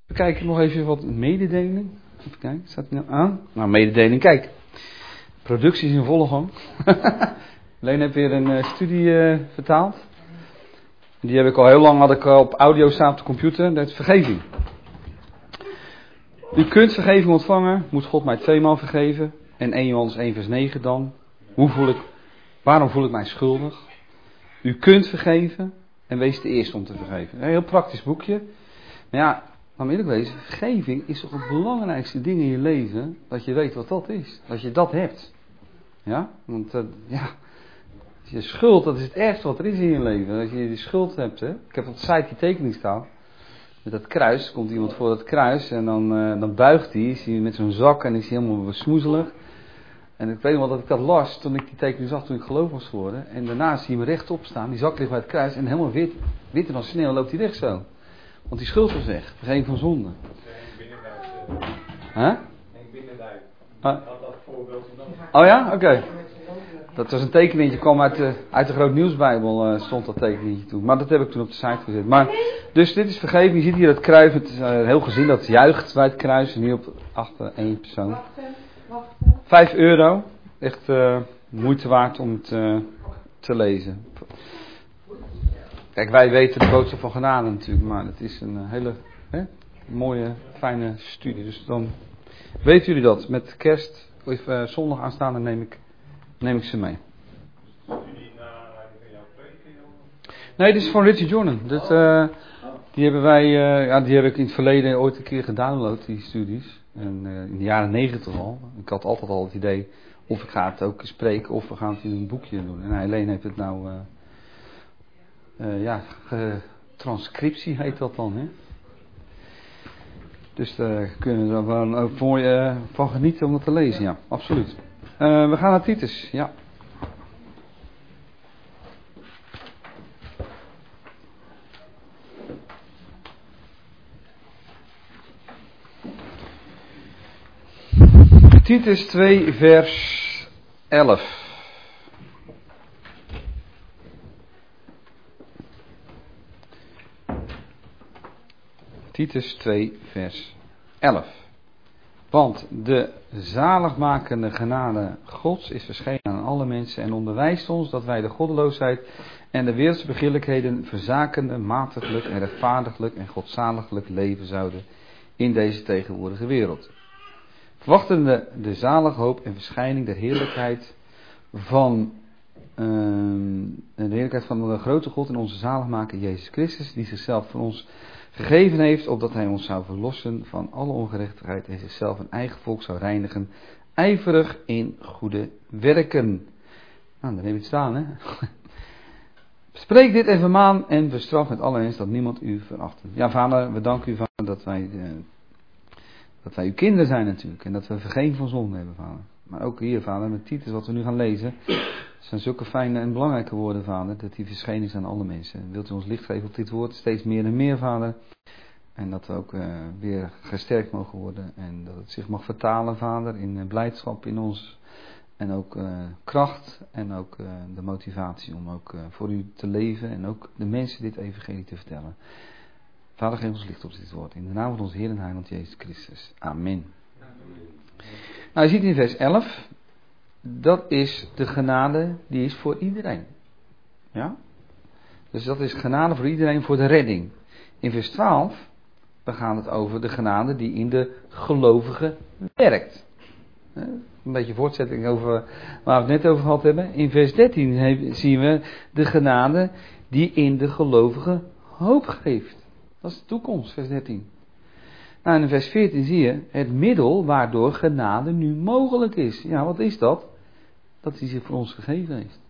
We kijken nog even wat mededeling. Even kijken, staat die nou aan? Nou, mededeling, kijk. Productie is in volle gang. Leen heeft weer een studie vertaald. Die heb ik al heel lang, had ik op audio staan op de computer. Dat is vergeving. U kunt vergeving ontvangen, moet God mij 2 maal vergeven. En 1 Johannes 1 vers 9 dan. Waarom voel ik mij schuldig? U kunt vergeven en wees de eerste om te vergeven. Een heel praktisch boekje. Maar ja, laat me eerlijk wezen, vergeving is toch het belangrijkste ding in je leven, dat je weet wat dat is. Dat je dat hebt. Ja, want je schuld, dat is het ergste wat er is in je leven. Dat je die schuld hebt, hè. Ik heb op de site die tekening staan. Met dat kruis, komt iemand voor dat kruis en dan buigt hij, is hij met zo'n zak en is hij helemaal smoezelig. En ik weet nog wel dat ik dat las toen ik die tekening zag toen ik geloof was geworden. En daarna zie je hem rechtop staan, die zak ligt bij het kruis en helemaal witter dan sneeuw loopt hij weg zo. Want die schuld was weg, vergeving van zonde. Huh? Binnendijk. Had dat voorbeeld nog. Oh ja? Oké. Dat was een tekeningetje, kwam uit de Groot Nieuwsbijbel, stond dat tekeningetje toe. Maar dat heb ik toen op de site gezet. Maar, dus dit is vergeving, je ziet hier dat kruis, het is heel gezien, dat juicht bij het kruis. En hier achter 1 persoon. Wachten. €5. Echt moeite waard om het te lezen. Kijk, wij weten de boodschap van genade natuurlijk, maar het is een hele mooie, fijne studie. Dus dan weten jullie dat. Met kerst, of zondag aanstaande neem ik ze mee. Studie naar aanleiding van jouw prediking? Nee, dit is van Richard Jordan. Die hebben wij, die heb ik in het verleden ooit een keer gedownload, die studies. En in de jaren 90 al. Ik had altijd al het idee, of ik ga het ook spreken, of we gaan het in een boekje doen. En Helene heeft het nou, transcriptie heet dat dan, hè. Dus daar kunnen we er wel ook van genieten om dat te lezen, ja, absoluut. We gaan naar Titus, ja. Titus 2 vers 11. Titus 2 vers 11. Want de zaligmakende genade Gods is verschenen aan alle mensen en onderwijst ons dat wij de goddeloosheid en de wereldse begeerlijkheden verzakende, matiglijk en rechtvaardiglijk en godzaliglijk leven zouden in deze tegenwoordige wereld. Verwachtende de zalige hoop en verschijning der heerlijkheid van de grote God en onze zaligmaker Jezus Christus, die zichzelf voor ons gegeven heeft, opdat hij ons zou verlossen van alle ongerechtigheid en zichzelf een eigen volk zou reinigen, ijverig in goede werken. Nou, dan heb je het staan, hè. Spreek dit even aan en bestraf met alle mens dat niemand u veracht. Ja, vader, we danken u, vader, dat wij uw kinderen zijn natuurlijk. En dat we vergeving van zonde hebben, vader. Maar ook hier, vader, met Titus, wat we nu gaan lezen, zijn zulke fijne en belangrijke woorden, vader, dat die verschenen is aan alle mensen. Wilt u ons licht geven op dit woord, steeds meer en meer, vader. En dat we ook weer gesterkt mogen worden. En dat het zich mag vertalen, vader, in blijdschap in ons. En ook kracht en ook de motivatie om ook voor u te leven. En ook de mensen dit evangelie te vertellen. Vader, geef ons licht op dit woord. In de naam van onze Heer en Heiland Jezus Christus. Amen. Nou, je ziet in vers 11. Dat is de genade die is voor iedereen. Ja? Dus dat is genade voor iedereen voor de redding. In vers 12. Dan gaat het over de genade die in de gelovige werkt. Een beetje voortzetting over waar we het net over gehad hebben. In vers 13 zien we de genade die in de gelovige hoop geeft. Dat is de toekomst, vers 13. Nou, en in vers 14 zie je het middel waardoor genade nu mogelijk is. Ja, wat is dat? Dat hij zich voor ons gegeven heeft.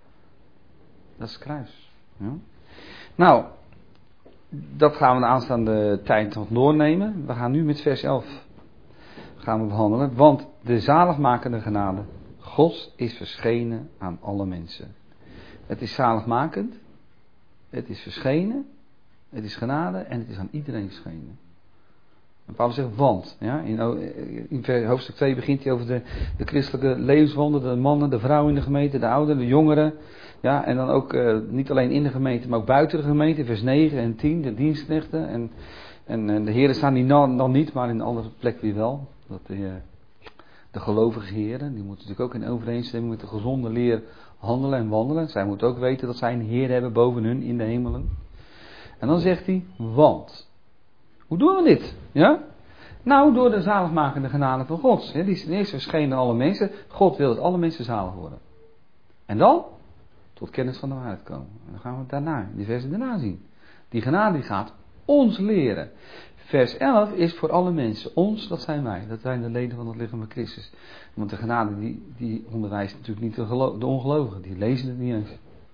Dat is het kruis. Ja. Nou, dat gaan we de aanstaande tijd nog doornemen. We gaan nu met vers 11 gaan we behandelen. Want de zaligmakende genade Gods is verschenen aan alle mensen. Het is zaligmakend. Het is verschenen. Het is genade en het is aan iedereen verschenen. En Paulus zegt want. Ja, in hoofdstuk 2 begint hij over de christelijke levenswandel. De mannen, de vrouwen in de gemeente, de ouderen, de jongeren. Ja, en dan ook niet alleen in de gemeente, maar ook buiten de gemeente. Vers 9 en 10, de dienstknechten. En En de heren staan die dan niet, maar in een andere plek weer wel. Dat de gelovige heren, die moeten natuurlijk ook in overeenstemming met de gezonde leer handelen en wandelen. Zij moeten ook weten dat zij een Heer hebben boven hun in de hemelen. En dan zegt hij, want. Hoe doen we dit? Ja? Nou, door de zaligmakende genade van God. Die is ten eerste verschenen alle mensen. God wil dat alle mensen zalig worden. En dan? Tot kennis van de waarheid komen. En dan gaan we daarna, die versen daarna zien. Die genade die gaat ons leren. Vers 11 is voor alle mensen. Ons, dat zijn wij. Dat zijn de leden van het lichaam van Christus. Want de genade die onderwijst natuurlijk niet de ongelovigen. Die lezen het niet eens.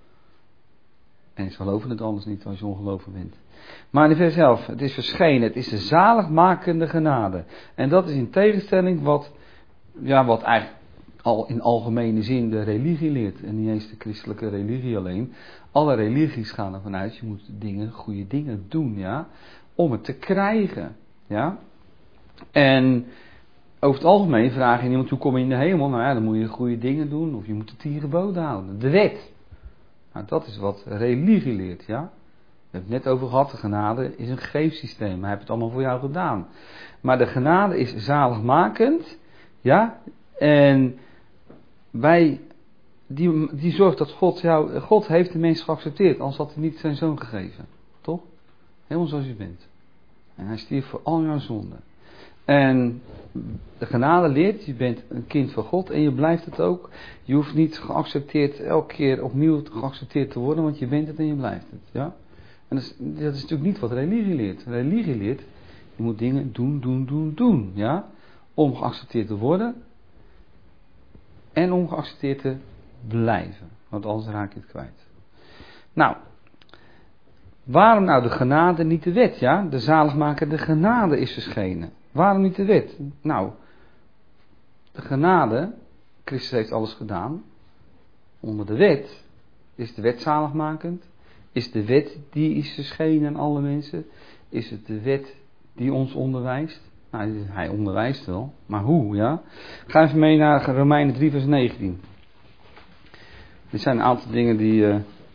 En ze geloven het anders niet als je ongelovig bent. Maar in vers 11, het is verschenen. Het is de zaligmakende genade. En dat is in tegenstelling wat eigenlijk al in algemene zin de religie leert. En niet eens de christelijke religie alleen. Alle religies gaan ervan uit, je moet goede dingen doen, ja. Om het te krijgen, ja. En over het algemeen vraag je iemand, hoe kom je in de hemel? Nou ja, dan moet je goede dingen doen. Of je moet de 10 geboden houden. De wet. Nou, dat is wat religie leert, ja. We hebben het net over gehad, de genade is een geefsysteem. Hij heeft het allemaal voor jou gedaan. Maar de genade is zaligmakend, ja. En die zorgt dat God heeft de mens geaccepteerd, anders had hij niet zijn zoon gegeven. Toch? Helemaal zoals je bent. En hij stierf voor al jouw zonden. En de genade leert, je bent een kind van God en je blijft het ook. Je hoeft niet geaccepteerd, elke keer opnieuw geaccepteerd te worden, want je bent het en je blijft het. Ja? En dat is natuurlijk niet wat religie leert. Religie leert, je moet dingen doen. Ja? Om geaccepteerd te worden. En om geaccepteerd te blijven. Want anders raak je het kwijt. Nou. Waarom nou de genade, niet de wet? Ja? De zaligmakende genade is verschenen. Waarom niet de wet? Nou. De genade. Christus heeft alles gedaan. Onder de wet. Is de wet zaligmakend? Is de wet die is verschenen aan alle mensen? Is het de wet die ons onderwijst? Nou, hij onderwijst wel, maar hoe, ja? Ga even mee naar Romeinen 3 vers 19. Dit zijn een aantal dingen die...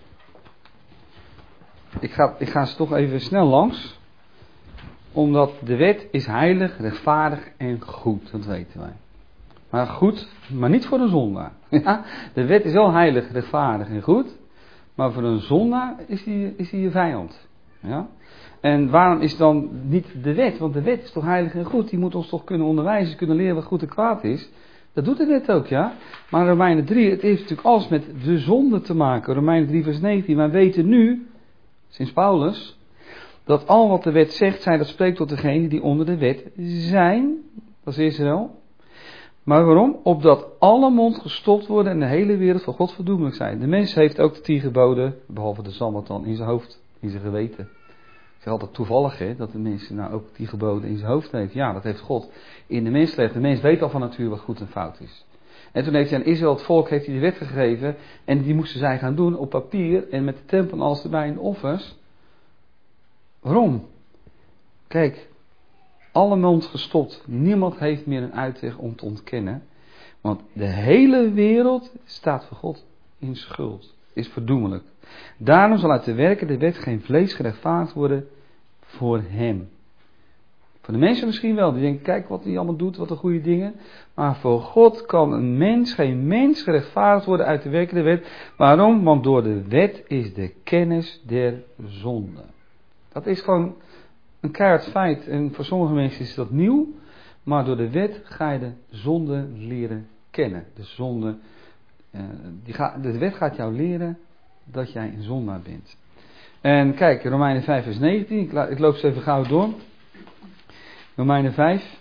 Ik ga ze toch even snel langs. Omdat de wet is heilig, rechtvaardig en goed, dat weten wij. Maar goed, maar niet voor een zondaar. Ja? De wet is wel heilig, rechtvaardig en goed. Maar voor een zondaar is die je vijand. Ja? En waarom is dan niet de wet? Want de wet is toch heilig en goed. Die moet ons toch kunnen onderwijzen, kunnen leren wat goed en kwaad is. Dat doet de wet ook, ja. Maar Romeinen 3, het heeft natuurlijk alles met de zonde te maken. Romeinen 3 vers 19. Wij weten nu, sinds Paulus, dat al wat de wet zegt, dat spreekt tot degenen die onder de wet zijn. Dat is Israël. Maar waarom? Opdat alle mond gestopt worden en de hele wereld voor God verdoemelijk zijn. De mens heeft ook de 10 geboden, behalve de Sabbat dan, in zijn hoofd, in zijn geweten. Ik zeg altijd toevallig, hè, dat de mens nou ook 10 geboden in zijn hoofd heeft. Ja, dat heeft God in de mens gelegd. De mens weet al van nature wat goed en fout is. En toen heeft hij aan Israël, het volk, heeft hij de wet gegeven. En die moesten zij gaan doen op papier en met de tempel en alles erbij en offers. Waarom? Kijk, alle mond gestopt. Niemand heeft meer een uitweg om te ontkennen. Want de hele wereld staat voor God in schuld. Is verdoemelijk. Daarom zal uit de werken de wet geen vlees gerechtvaardigd worden voor hem. Voor de mensen misschien wel. Die denken, kijk wat hij allemaal doet, wat een goede dingen. Maar voor God kan geen mens gerechtvaardigd worden uit de werken der wet. Waarom? Want door de wet is de kennis der zonde. Dat is gewoon een keihard feit. En voor sommige mensen is dat nieuw. Maar door de wet ga je de zonde leren kennen. De zonde, de wet gaat jou leren dat jij een zondaar bent. En kijk, Romeinen 5 vers 19. Ik loop ze even gauw door. Romeinen 5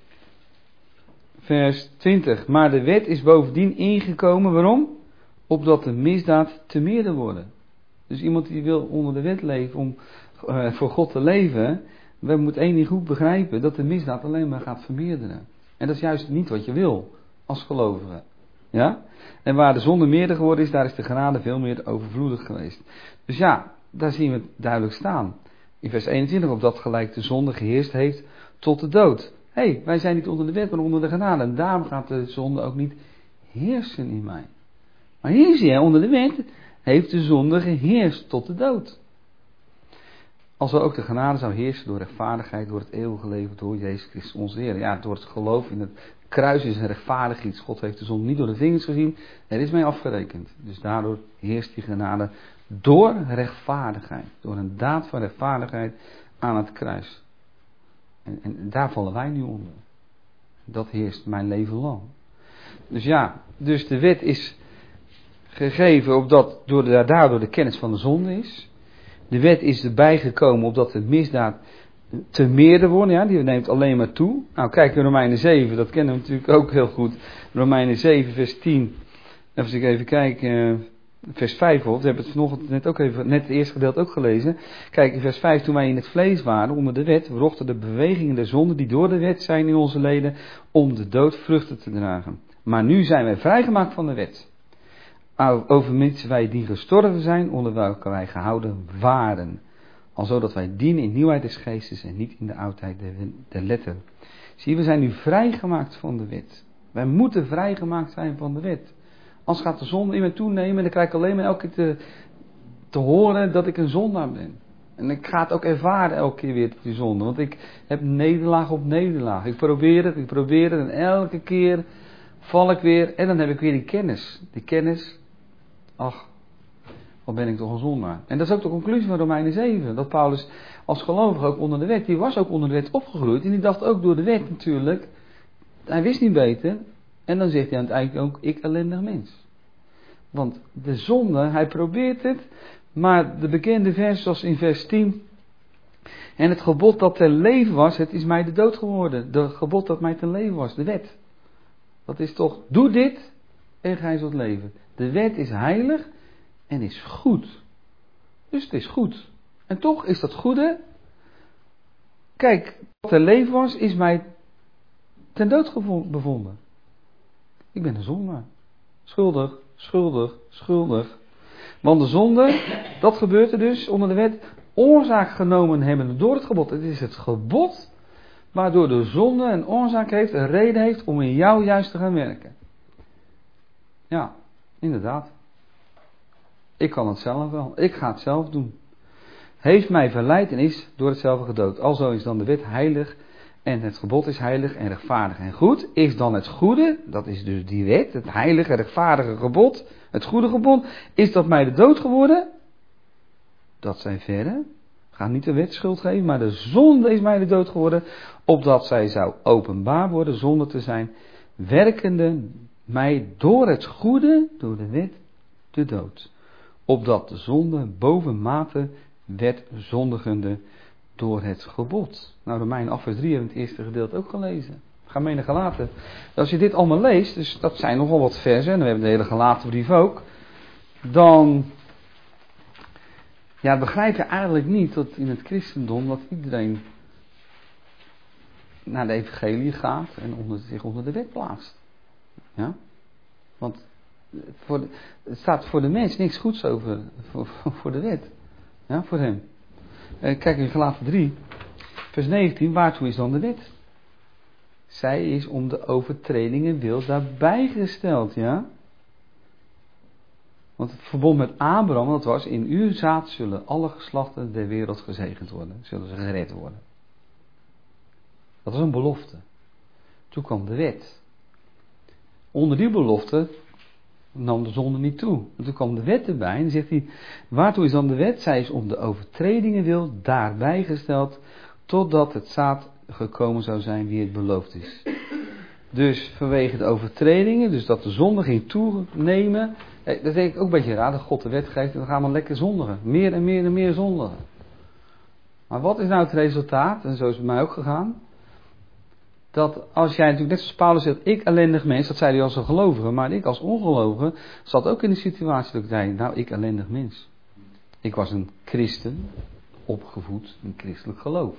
vers 20. Maar de wet is bovendien ingekomen. Waarom? Opdat de misdaad te meerder worden. Dus iemand die wil onder de wet leven om voor God te leven. We moeten één ding goed begrijpen. Dat de misdaad alleen maar gaat vermeerderen. En dat is juist niet wat je wil. Als gelovige. Ja? En waar de zonde meerder geworden is. Daar is de genade veel meer overvloedig geweest. Dus ja, daar zien we het duidelijk staan. In vers 21. Opdat gelijk de zonde geheerst heeft tot de dood. Hé, wij zijn niet onder de wet, maar onder de genade. En daarom gaat de zonde ook niet heersen in mij. Maar hier zie je, onder de wet heeft de zonde geheerst tot de dood. Alzo ook de genade zou heersen door rechtvaardigheid, door het eeuwige leven, door Jezus Christus onze Heer. Ja, door het geloof in het kruis is een rechtvaardig iets. God heeft de zonde niet door de vingers gezien, er is mee afgerekend. Dus daardoor heerst die genade door rechtvaardigheid, door een daad van rechtvaardigheid aan het kruis. En daar vallen wij nu onder. Dat heerst mijn leven lang. Dus ja, dus de wet is gegeven opdat daardoor de kennis van de zonde is. De wet is erbij gekomen opdat de misdaad te meerder wordt. Ja, die neemt alleen maar toe. Nou, kijk in Romeinen 7, dat kennen we natuurlijk ook heel goed. Romeinen 7, vers 10. Als ik even kijk, vers 5 op. We hebben het vanochtend net het eerste gedeelte ook gelezen. Kijk, in vers 5, toen wij in het vlees waren, onder de wet, wrochten de bewegingen der zonde die door de wet zijn in onze leden, om de dood vruchten te dragen. Maar nu zijn wij vrijgemaakt van de wet. Overmits wij die gestorven zijn, onder welke wij gehouden waren. Alzo dat wij dienen in nieuwheid des geestes en niet in de oudheid der letter. Zie je, we zijn nu vrijgemaakt van de wet. Wij moeten vrijgemaakt zijn van de wet. Anders gaat de zonde in me toenemen en dan krijg ik alleen maar elke keer te horen dat ik een zondaar ben. En ik ga het ook ervaren elke keer weer, die zonde. Want ik heb nederlaag op nederlaag. Ik probeer het en elke keer val ik weer en dan heb ik weer die kennis. Die kennis, ach, wat ben ik toch een zondaar. En dat is ook de conclusie van Romeinen 7. Dat Paulus als gelovige ook onder de wet, die was ook onder de wet opgegroeid. En die dacht ook door de wet natuurlijk, hij wist niet beter. En dan zegt hij aan het eind ook, ik ellendig mens. Want de zonde, hij probeert het, maar de bekende vers zoals in vers 10. En het gebod dat ten leven was, het is mij de dood geworden. De gebod dat mij ten leven was, de wet. Dat is toch, doe dit en gij zult leven. De wet is heilig en is goed. Dus het is goed. En toch is dat goede. Kijk, wat ten leven was, is mij ten dood bevonden. Ik ben een zondaar. Schuldig, schuldig, schuldig. Want de zonde, dat gebeurt er dus onder de wet, oorzaak genomen hebben door het gebod. Het is het gebod waardoor de zonde een oorzaak heeft, een reden heeft om in jou juist te gaan werken. Ja, inderdaad. Ik kan het zelf wel. Ik ga het zelf doen. Heeft mij verleid en is door hetzelfde gedood. Alzo is dan de wet heilig en het gebod is heilig en rechtvaardig en goed. Is dan het goede, dat is dus die wet, het heilige, rechtvaardige gebod, het goede gebod, is dat mij de dood geworden? Dat zijn verre. Ga niet de wet schuld geven, maar de zonde is mij de dood geworden, opdat zij zou openbaar worden zonder te zijn, werkende mij door het goede, door de wet, de dood. Opdat de zonde bovenmate werd zondigende door het gebod. Nou, Romeinen 8 vers 3 hebben we het eerste gedeelte ook gelezen. Ga mee naar Galaten. Als je dit allemaal leest, dus dat zijn nogal wat versen, en we hebben de hele Galatenbrief ook, dan ja, begrijp je eigenlijk niet dat in het christendom dat iedereen naar de evangelie gaat en zich onder de wet plaatst. Ja? Want het staat voor de mens niks goeds over voor de wet. Ja, voor hem. Kijk in Galaten 3, vers 19, waartoe is dan de wet? Zij is om de overtredingen wil daarbij gesteld, ja. Want het verbond met Abraham, dat was, in uw zaad zullen alle geslachten der wereld gezegend worden. Zullen ze gered worden. Dat was een belofte. Toen kwam de wet. Onder die belofte nam de zonde niet toe. En toen kwam de wet erbij en dan zegt hij, waartoe is dan de wet? Zij is om de overtredingen wil daarbij gesteld, totdat het zaad gekomen zou zijn wie het beloofd is. Dus vanwege de overtredingen, dus dat de zonde ging toenemen, dat denk ik ook een beetje raar, dat God de wet geeft en dan gaan we lekker zondigen. Meer en meer en meer zondigen. Maar wat is nou het resultaat? En zo is het bij mij ook gegaan. Dat als jij natuurlijk net zoals Paulus zegt, ik ellendig mens, dat zei hij als een gelovige, maar ik als ongelovige zat ook in de situatie dat ik zei, nou ik ellendig mens. Ik was een christen, opgevoed in christelijk geloof.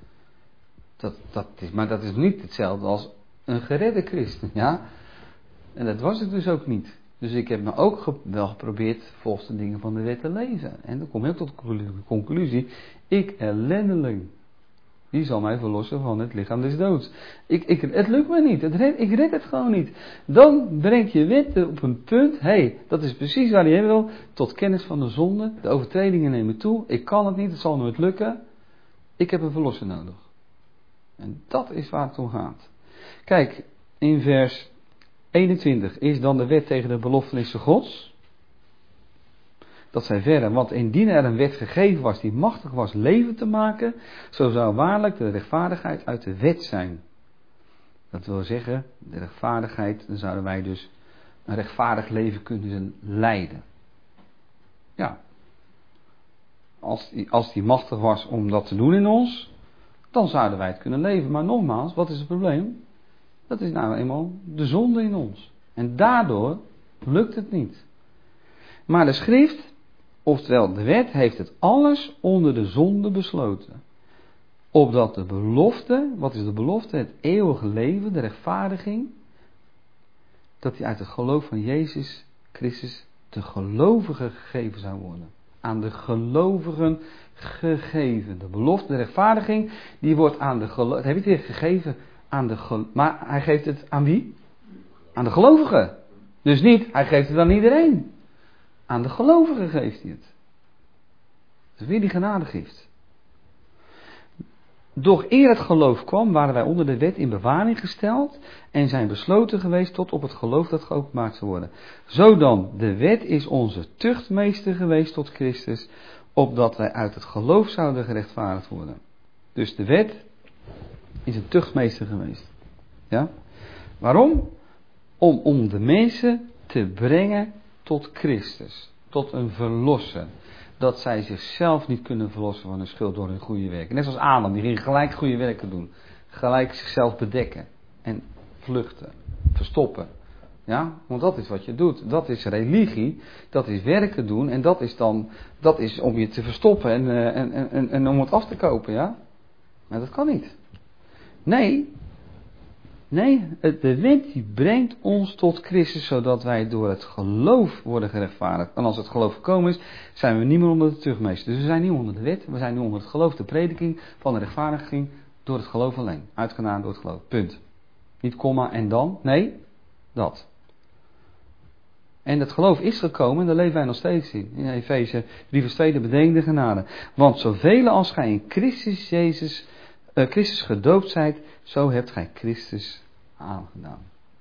Maar dat is niet hetzelfde als een geredde christen, ja. En dat was het dus ook niet. Dus ik heb me ook wel geprobeerd volgens de dingen van de wet te leven. En dan kom ik tot de conclusie, ik ellendeling. Die zal mij verlossen van het lichaam des doods. Het lukt me niet. Ik red het gewoon niet. Dan brengt je wet op een punt. Dat is precies waar hij heen wil. Tot kennis van de zonde. De overtredingen nemen toe. Ik kan het niet. Het zal nooit lukken. Ik heb een verlosser nodig. En dat is waar het om gaat. Kijk, in vers 21 is dan de wet tegen de beloftenissen Gods. Dat zij verder, want indien er een wet gegeven was die machtig was leven te maken, zo zou waarlijk de rechtvaardigheid uit de wet zijn. Dat wil zeggen, de rechtvaardigheid, dan zouden wij dus een rechtvaardig leven kunnen leiden. Ja. Als die machtig was om dat te doen in ons, dan zouden wij het kunnen leven. Maar nogmaals, wat is het probleem? Dat is nou eenmaal de zonde in ons. En daardoor lukt het niet. Maar de schrift, oftewel de wet, heeft het alles onder de zonde besloten. Opdat de belofte, wat is de belofte? Het eeuwige leven, de rechtvaardiging, dat die uit het geloof van Jezus Christus de gelovigen gegeven zou worden. Aan de gelovigen gegeven. De belofte, de rechtvaardiging, die wordt aan de gelovigen. Heb je het hier gegeven aan de maar hij geeft het aan wie? Aan de gelovigen. Dus niet, hij geeft het aan iedereen. Aan de gelovigen geeft hij het. Dat is weer die genadegift. Doch eer het geloof kwam, waren wij onder de wet in bewaring gesteld en zijn besloten geweest tot op het geloof dat geopenbaard zou worden. Zo dan, de wet is onze tuchtmeester geweest tot Christus, opdat wij uit het geloof zouden gerechtvaardigd worden. Dus de wet is een tuchtmeester geweest. Ja? Waarom? Om de mensen te brengen tot Christus, tot een verlosser. Dat zij zichzelf niet kunnen verlossen van hun schuld door hun goede werken. Net zoals Adam, die ging gelijk goede werken doen. Gelijk zichzelf bedekken. En vluchten. Verstoppen. Ja, want dat is wat je doet. Dat is religie. Dat is werken doen. En dat is om je te verstoppen en om het af te kopen. Ja? Maar dat kan niet. Nee, de wet die brengt ons tot Christus, zodat wij door het geloof worden gerechtvaardigd. En als het geloof gekomen is, zijn we niet meer onder de tuchtmeester. Dus we zijn niet onder de wet, we zijn nu onder het geloof, de prediking van de rechtvaardiging door het geloof alleen. Uitgenade door het geloof. Punt. Niet komma en dan. Nee, dat. En het geloof is gekomen en daar leven wij nog steeds in. In Efeze 3 vers 2, de bedenkende genade. Want zoveel als gij in Christus gedoopt zijt, zo hebt gij Christus aangedaan.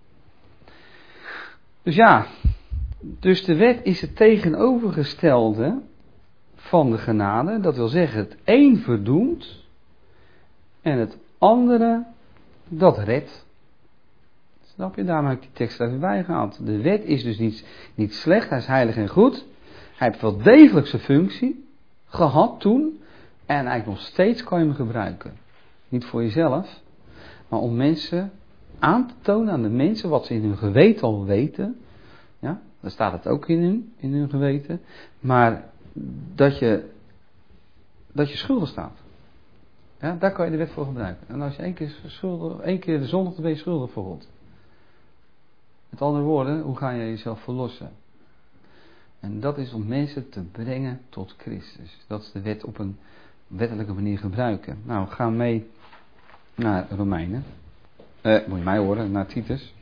Dus ja, dus de wet is het tegenovergestelde van de genade. Dat wil zeggen, het een verdoemt en het andere dat redt. Snap je? Daarom heb ik die tekst er even bij gehaald. De wet is dus niet slecht, hij is heilig en goed. Hij heeft wel degelijk zijn functie gehad toen en eigenlijk nog steeds kan je hem gebruiken. Niet voor jezelf, maar om mensen aan te tonen aan de mensen wat ze in hun geweten al weten. Ja, daar staat het ook in hun geweten. Maar dat je schuldig staat. Ja, daar kan je de wet voor gebruiken. En als je één keer de zondag, dan ben je schuldig voor God. Met andere woorden, hoe ga je jezelf verlossen? En dat is om mensen te brengen tot Christus. Dat is de wet op een wettelijke manier gebruiken. Nou, we gaan mee naar Romeinen. Moet je mij horen, naar Titus.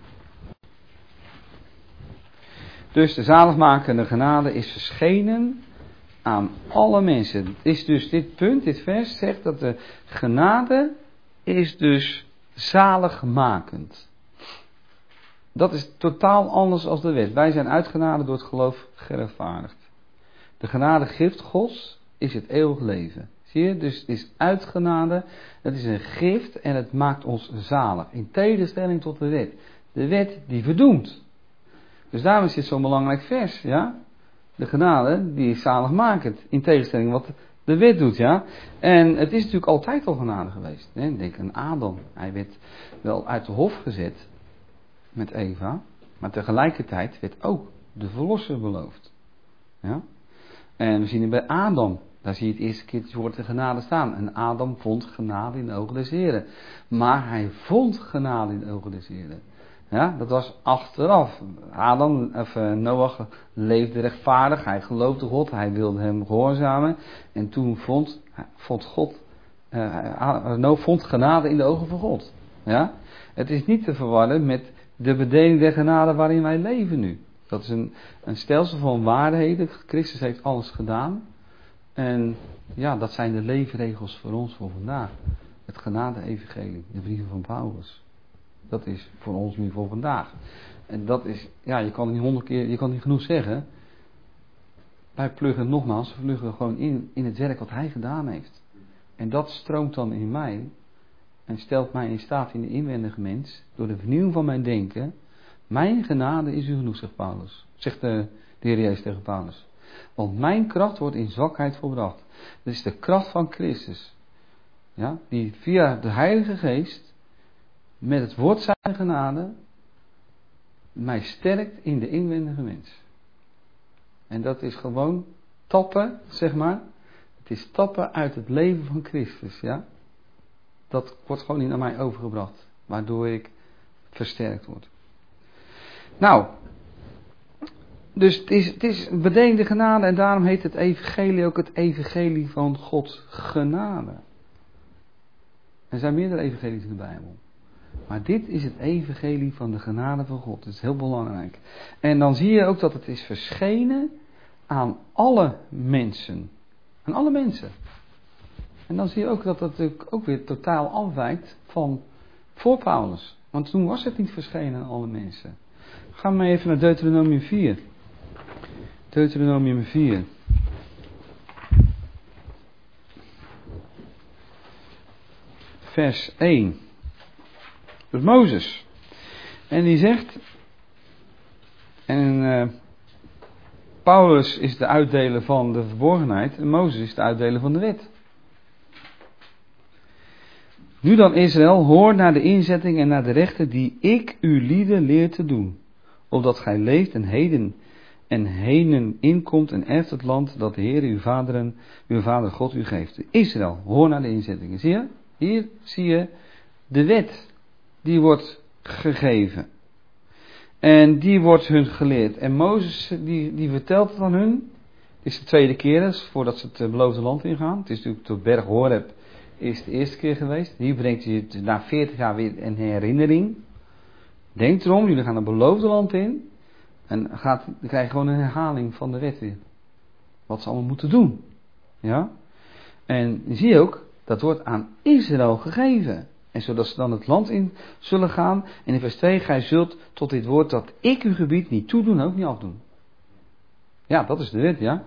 Dus de zaligmakende genade is verschenen aan alle mensen. Het is dus dit punt, dit vers zegt dat de genade is dus zaligmakend. Dat is totaal anders dan de wet. Wij zijn uit genade door het geloof gerechtvaardigd. De genadegift Gods is het eeuwig leven. Zie je, dus het is uit genade, het is een gift en het maakt ons zalig. In tegenstelling tot de wet. De wet die verdoemt. Dus daarom is dit zo'n belangrijk vers, ja. De genade, die is zaligmakend. In tegenstelling wat de wet doet, ja. En het is natuurlijk altijd al genade geweest. Hè? Denk aan Adam. Hij werd wel uit de hof gezet met Eva. Maar tegelijkertijd werd ook de verlosser beloofd. Ja. En we zien het bij Adam. Daar zie je het eerste keer het woord de genade staan. En Adam vond genade in de ogen des Heren. Maar hij vond genade in de ogen des Heren. Ja, dat was achteraf. Noach leefde rechtvaardig. Hij geloofde God. Hij wilde hem gehoorzamen. En toen vond Noach vond genade in de ogen van God. Ja? Het is niet te verwarren met de bedeling der genade waarin wij leven nu. Dat is een stelsel van waarheden. Christus heeft alles gedaan. En ja, dat zijn de leefregels voor ons voor vandaag. Het genade-evangelie, de brieven van Paulus. Dat is voor ons nu voor vandaag. En dat is, ja, je kan het niet 100 keer, je kan niet genoeg zeggen. Wij pluggen nogmaals, we pluggen gewoon in het werk wat hij gedaan heeft. En dat stroomt dan in mij. En stelt mij in staat in de inwendige mens, door de vernieuwing van mijn denken. Mijn genade is u genoeg, zegt Paulus. Zegt de Heer Jezus tegen Paulus. Want mijn kracht wordt in zwakheid volbracht. Dat is de kracht van Christus. Ja, die via de Heilige Geest, met het woord zijn genade, mij sterkt in de inwendige mens. En dat is gewoon tappen, zeg maar. Het is tappen uit het leven van Christus, ja. Dat wordt gewoon niet naar mij overgebracht, waardoor ik versterkt word. Nou, dus het is bedenkende genade en daarom heet het evangelie ook het evangelie van Gods genade. Er zijn meerdere evangelies in de Bijbel. Maar dit is het evangelie van de genade van God. Dat is heel belangrijk. En dan zie je ook dat het is verschenen aan alle mensen. Aan alle mensen. En dan zie je ook dat dat natuurlijk ook weer totaal afwijkt van voor Paulus. Want toen was het niet verschenen aan alle mensen. Gaan we maar even naar Deuteronomium 4. Deuteronomium 4. Vers 1. Dat is Mozes. En die zegt. En Paulus is de uitdeler van de verborgenheid. En Mozes is de uitdeler van de wet. Nu dan Israël, hoor naar de inzetting en naar de rechten die ik uw lieden leer te doen. Opdat gij leeft en henen inkomt en erft het land dat de Heer uw vader God u geeft. Israël, hoor naar de inzettingen. Zie je? Hier zie je de wet. Die wordt gegeven. En die wordt hun geleerd. En Mozes die vertelt het aan hun. Het is de tweede keer dus, voordat ze het beloofde land ingaan. Het is natuurlijk de berg Horeb is de eerste keer geweest. Hier brengt hij het na 40 jaar weer een herinnering. Denk erom, jullie gaan het beloofde land in. En dan krijg je gewoon een herhaling van de wet weer. Wat ze allemaal moeten doen. Ja? En zie je ook, dat wordt aan Israël gegeven. En zodat ze dan het land in zullen gaan. En in vers 2, gij zult tot dit woord dat ik uw gebied niet toedoen, ook niet afdoen. Ja, dat is de wet, ja.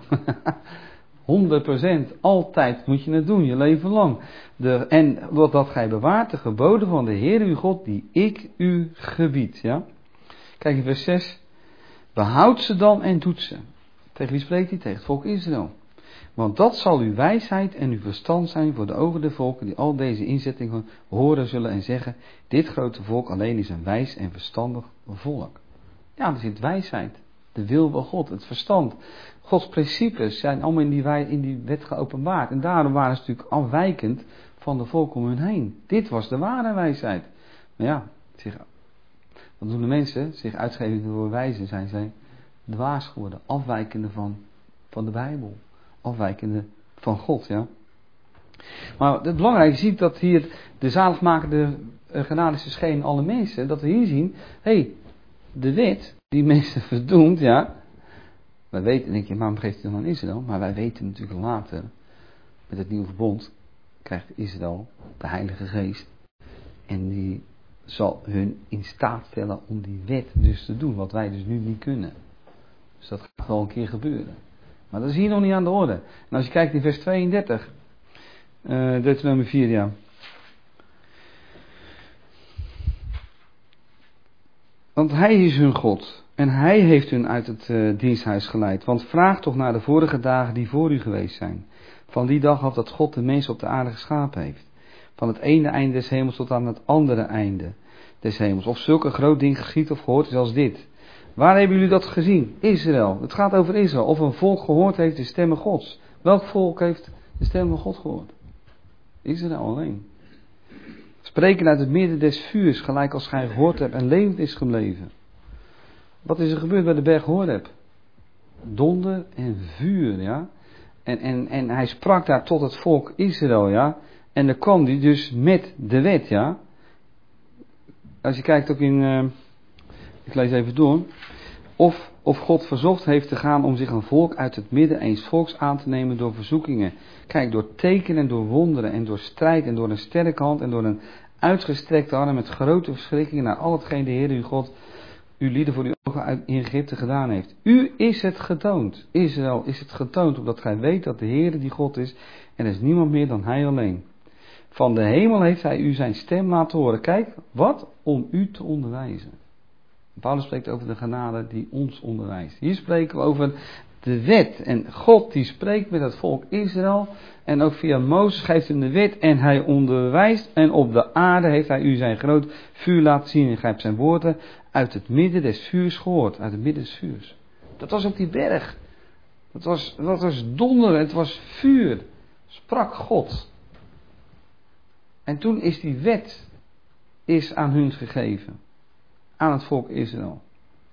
100%, altijd moet je het doen, je leven lang. En dat gij bewaart de geboden van de Heer uw God, die ik u gebied. Ja? Kijk in vers 6. Behoud ze dan en doet ze. Tegen wie spreekt hij? Tegen het volk Israël. Want dat zal uw wijsheid en uw verstand zijn voor de ogen der volken die al deze inzettingen horen zullen en zeggen, dit grote volk alleen is een wijs en verstandig volk. Ja, er zit wijsheid, de wil van God, het verstand. Gods principes zijn allemaal in die wet geopenbaard. En daarom waren ze natuurlijk afwijkend van de volken om hun heen. Dit was de ware wijsheid. Maar ja, wat doen de mensen? Zich uitgeven door wijzen zijn zij dwaas geworden. Afwijkende van de Bijbel. Afwijkende van God, ja. Maar het belangrijke ziet dat hier de zaligmakende genade is verschenen alle mensen. Dat we hier zien, de wet die mensen verdoemt, ja. Wij weten, denk je, waarom geeft hij dan aan Israël? Maar wij weten natuurlijk later, met het nieuwe verbond, krijgt Israël de Heilige Geest. En die zal hun in staat stellen om die wet dus te doen, wat wij dus nu niet kunnen. Dus dat gaat wel een keer gebeuren. Maar dat is hier nog niet aan de orde. En als je kijkt in vers 32, Deuteronomium 4, ja. Want hij is hun God. En hij heeft hun uit het diensthuis geleid. Want vraag toch naar de vorige dagen die voor u geweest zijn. Van die dag af dat God de mens op de aarde geschapen heeft. Van het ene einde des hemels tot aan het andere einde des hemels. Of zulk een groot ding geschied of gehoord is als dit. Waar hebben jullie dat gezien? Israël. Het gaat over Israël. Of een volk gehoord heeft de stemmen Gods. Welk volk heeft de stem van God gehoord? Israël alleen. Spreken uit het midden des vuurs, gelijk als gij gehoord hebt en levend is gebleven. Wat is er gebeurd bij de berg Horeb? Donder en vuur, ja. En hij sprak daar tot het volk Israël, ja. En dan kwam hij dus met de wet, ja. Als je kijkt ook in, ik lees even door. Of God verzocht heeft te gaan om zich een volk uit het midden eens volks aan te nemen door verzoekingen. Kijk, door tekenen en door wonderen en door strijd en door een sterke hand en door een uitgestrekte arm met grote verschrikkingen naar al hetgeen de Heer uw God uw lieden voor uw ogen in Egypte gedaan heeft. U is het getoond. Israël is het getoond, opdat gij weet dat de Heer die God is en er is niemand meer dan Hij alleen. Van de hemel heeft Hij u zijn stem laten horen. Kijk, wat? Om u te onderwijzen. Paulus spreekt over de genade die ons onderwijst. Hier spreken we over de wet. En God die spreekt met het volk Israël. En ook via Mozes geeft hem de wet. En hij onderwijst. En op de aarde heeft hij u zijn groot vuur laten zien. En gij hebt zijn woorden uit het midden des vuurs gehoord. Uit het midden des vuurs. Dat was op die berg. Dat was donder. Het was vuur. Sprak God. En toen is die wet aan hun gegeven. Aan het volk Israël.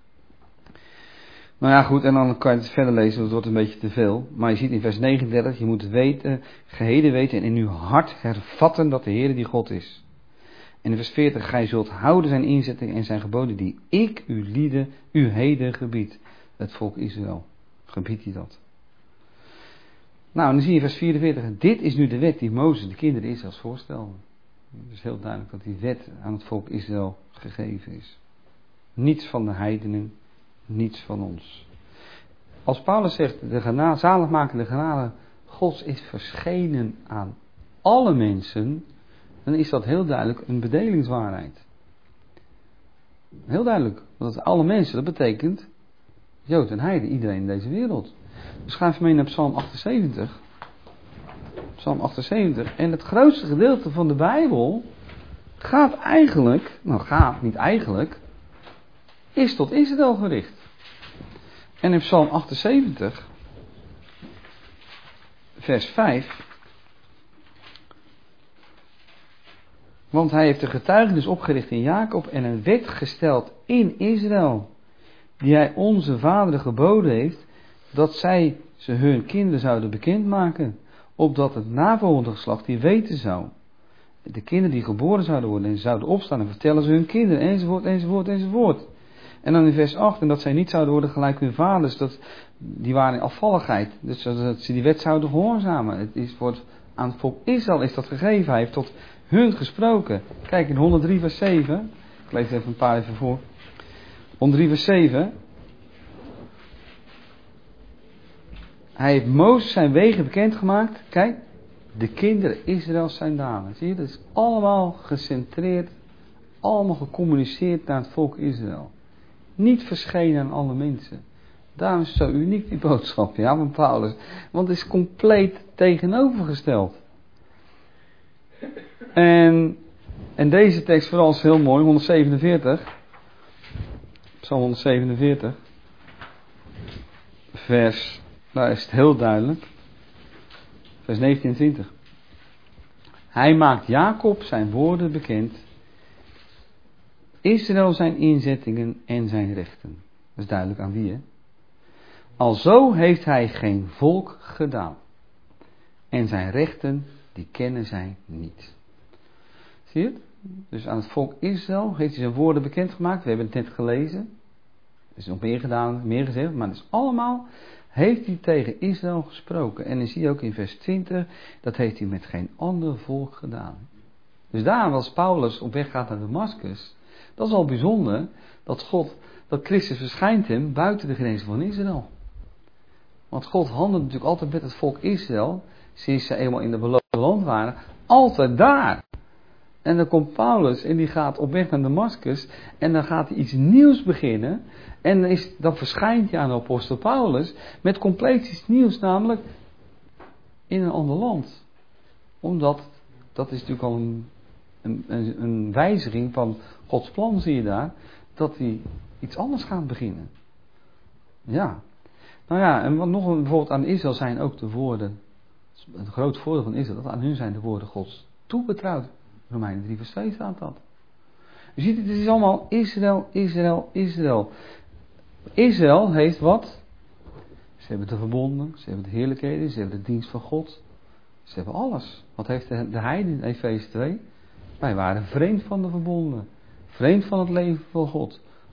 Nou ja, goed, en dan kan je het verder lezen, dat wordt een beetje te veel. Maar je ziet in vers 39, je moet weten, geheden weten en in uw hart hervatten dat de Heer die God is. En in vers 40, gij zult houden zijn inzettingen en zijn geboden die ik uw lieden, uw heden gebied. Het volk Israël, gebiedt hij dat. Nou, en dan zie je in vers 44, dit is nu de wet die Mozes de kinderen Israëls voorstelde. Het is heel duidelijk dat die wet aan het volk Israël gegeven is. Niets van de heidenen, niets van ons. Als Paulus zegt, de zaligmakende genade Gods is verschenen aan alle mensen, dan is dat heel duidelijk een bedelingswaarheid. Heel duidelijk, want alle mensen, dat betekent Jood en Heide, iedereen in deze wereld. Dus ga even mee naar Psalm 78. Psalm 78. En het grootste gedeelte van de Bijbel gaat eigenlijk, is tot Israël gericht. En in Psalm 78, vers 5. Want hij heeft de getuigenis opgericht in Jacob en een wet gesteld in Israël, die hij onze vaderen geboden heeft, dat zij ze hun kinderen zouden bekendmaken, opdat het navolgende geslacht die weten zou. De kinderen die geboren zouden worden en ze zouden opstaan en vertellen ze hun kinderen, enzovoort, enzovoort, enzovoort. En dan in vers 8, en dat zij niet zouden worden gelijk hun vaders, die waren in afvalligheid, dus dat ze die wet zouden gehoorzamen. Aan het volk Israël is dat gegeven, hij heeft tot hun gesproken. Kijk in 103 vers 7, ik lees even een paar even voor. 103 vers 7. Hij heeft Mozes zijn wegen bekendgemaakt. Kijk, de kinderen Israëls zijn daden. Zie je, dat is allemaal gecentreerd, allemaal gecommuniceerd naar het volk Israël. Niet verschenen aan alle mensen. Daarom is het zo uniek die boodschap, ja, van Paulus. Want het is compleet tegenovergesteld. En deze tekst vooral is heel mooi, 147. Psalm 147. Daar is het heel duidelijk. Vers 19 en 20. Hij maakt Jacob zijn woorden bekend. Israël zijn inzettingen en zijn rechten. Dat is duidelijk aan wie, hè? Alzo heeft hij geen volk gedaan. En zijn rechten, die kennen zij niet. Zie je het? Dus aan het volk Israël heeft hij zijn woorden bekendgemaakt. We hebben het net gelezen. Er is nog meer gedaan, meer gezegd. Maar het is allemaal, heeft hij tegen Israël gesproken. En dan zie je ook in vers 20, dat heeft hij met geen ander volk gedaan. Dus daarom als Paulus op weg gaat naar Damascus, dat is al bijzonder, dat Christus verschijnt hem buiten de grenzen van Israël. Want God handelt natuurlijk altijd met het volk Israël, sinds ze eenmaal in de beloofde land waren, altijd daar. En dan komt Paulus en die gaat op weg naar Damascus en dan gaat hij iets nieuws beginnen. En dan verschijnt hij aan de apostel Paulus met compleet iets nieuws, namelijk in een ander land. Omdat, dat is natuurlijk al een wijziging van Gods plan, zie je daar, dat hij iets anders gaat beginnen. Ja. Nou ja, en wat nog bijvoorbeeld aan Israël zijn ook de woorden, het groot voordeel van Israël, dat aan hun zijn de woorden Gods toebetrouwd. Romeinen 3 vers 2 staat dat. Je ziet, het is allemaal Israël, Israël, Israël. Israël heeft wat? Ze hebben de verbonden, ze hebben de heerlijkheden, ze hebben de dienst van God. Ze hebben alles. Wat heeft de heiden in Efeze 2? Wij waren vreemd van de verbonden. Vreemd van het leven van God.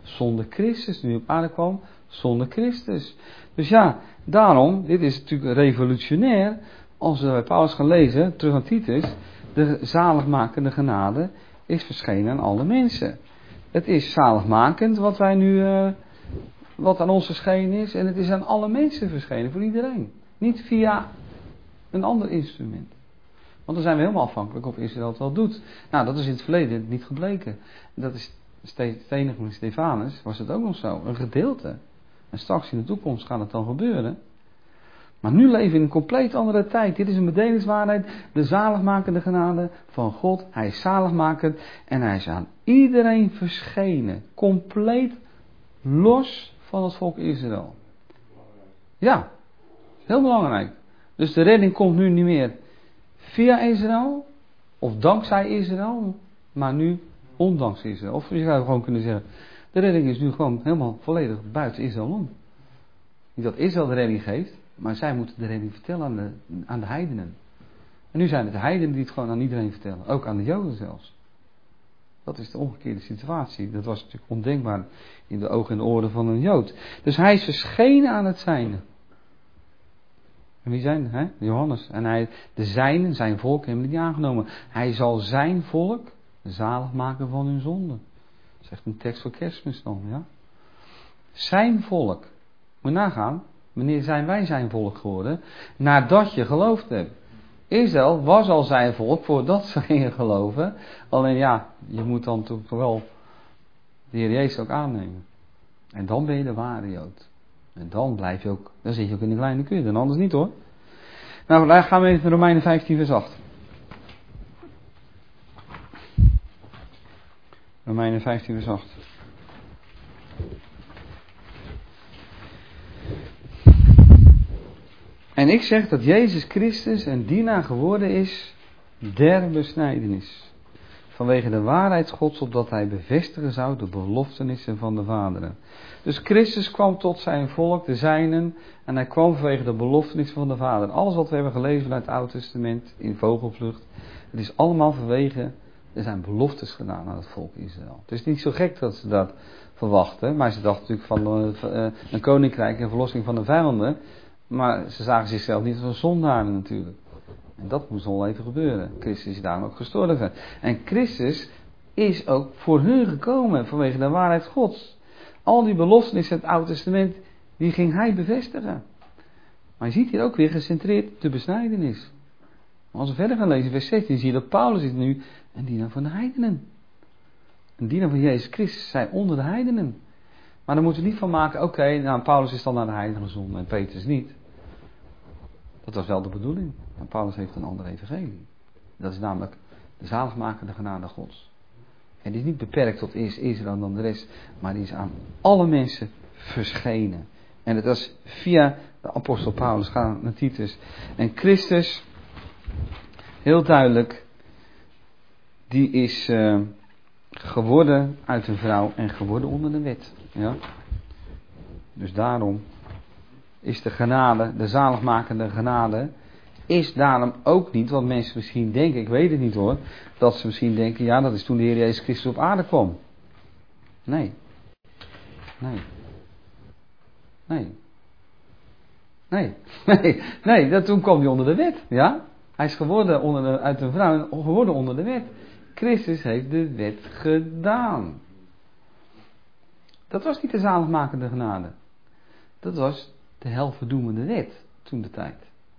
zonder Christus. Nu op aarde kwam, zonder Christus. Dus ja, daarom, dit is natuurlijk revolutionair. Als we bij Paulus gaan lezen, terug aan Titus, de zaligmakende genade is verschenen aan alle mensen. Het is zaligmakend wat wij nu, wat aan ons verschenen is. En het is aan alle mensen verschenen, voor iedereen. Niet via een ander instrument. Want dan zijn we helemaal afhankelijk of Israël het wel doet. Nou, dat is in het verleden niet gebleken. Dat is stenig met Stefanus, was het ook nog zo. Een gedeelte. En straks in de toekomst gaat het dan gebeuren. Maar nu leven we in een compleet andere tijd. Dit is een bedelingswaarheid. De zaligmakende genade van God. Hij is zaligmakend. En hij is aan iedereen verschenen. Compleet los van het volk Israël. Ja, heel belangrijk. Dus de redding komt nu niet meer via Israël. Of dankzij Israël. Maar nu ondanks Israël. Of je zou gewoon kunnen zeggen. De redding is nu gewoon helemaal volledig buiten Israël om. Niet dat Israël de redding geeft. Maar zij moeten de redding vertellen aan de heidenen. En nu zijn het de heidenen die het gewoon aan iedereen vertellen. Ook aan de Joden zelfs. Dat is de omgekeerde situatie. Dat was natuurlijk ondenkbaar in de ogen en de oren van een Jood. Dus hij is verschenen aan het zijne. En wie zijn het? Johannes. En de zijnen, zijn volk, hebben niet aangenomen. Hij zal zijn volk zalig maken van hun zonde. Dat is echt een tekst voor Kerstmis dan. Ja? Zijn volk. Moet je nagaan. Wanneer zijn wij zijn volk geworden? Nadat je geloofd hebt. Israël was al zijn volk voordat ze gingen geloven. Alleen ja, je moet dan toch wel de Heer Jezus ook aannemen. En dan ben je de ware Jood. En dan blijf je ook, dan zit je ook in de kleine kudde. En anders niet hoor. Nou, daar gaan we even naar Romeinen 15 vers 8. Romeinen 15 vers 8. En ik zeg dat Jezus Christus een dienaar geworden is der besnijdenis. Vanwege de waarheid Gods, opdat hij bevestigen zou de beloftenissen van de vaderen. Dus Christus kwam tot zijn volk, de zijnen, en hij kwam vanwege de beloftenissen van de vaderen. Alles wat we hebben gelezen vanuit het Oude Testament, in vogelvlucht, het is allemaal vanwege, er zijn beloftes gedaan aan het volk Israël. Het is niet zo gek dat ze dat verwachten, maar ze dachten natuurlijk van een koninkrijk en verlossing van de vijanden. Maar ze zagen zichzelf niet als zondaren natuurlijk. En dat moest al even gebeuren. Christus is daarom ook gestorven. En Christus is ook voor hun gekomen vanwege de waarheid Gods. Al die beloftenissen in het Oude Testament, die ging hij bevestigen. Maar je ziet hier ook weer gecentreerd de besnijdenis. Als we verder gaan lezen, vers 16, zie je dat Paulus is nu een dienaar van de heidenen. Een dienaar van Jezus Christus, zij onder de heidenen. Maar daar moeten we niet van maken, oké, nou Paulus is dan naar de heidenen gezonden en Petrus niet. Dat was wel de bedoeling. Maar Paulus heeft een andere evangelie. Dat is namelijk de zaligmakende genade Gods. En die is niet beperkt tot eerst Israël dan de rest, maar die is aan alle mensen verschenen. En dat is via de apostel Paulus, gaan naar Titus. En Christus, heel duidelijk, die is geworden uit een vrouw en geworden onder de wet. Ja? Dus daarom is de genade, de zaligmakende genade, is daarom ook niet, wat mensen misschien denken, ik weet het niet hoor, dat ze misschien denken, ja dat is toen de Heer Jezus Christus op aarde kwam. Nee. Toen kwam hij onder de wet, ja. Hij is geworden uit een vrouw en geworden onder de wet. Christus heeft de wet gedaan. Dat was niet de zaligmakende genade. Dat was de helverdoemende wet toen de tijd.